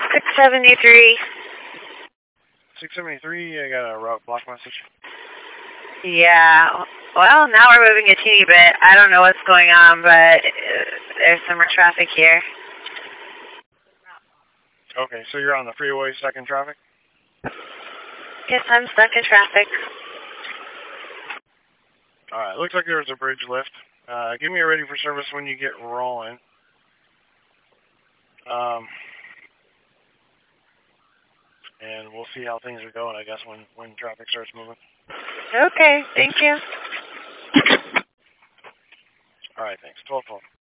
673. 673, I got a route block message. Yeah. Well, now we're moving a teeny bit. I don't know what's going on, but there's some more traffic here. Okay, so you're on the freeway, stuck in traffic? Yes, I'm stuck in traffic. Alright, looks like there's a bridge lift. Give me a ready for service when you get rolling. And we'll see how things are going, I guess, when traffic starts moving. Okay, thank you. Alright, thanks. 12-12.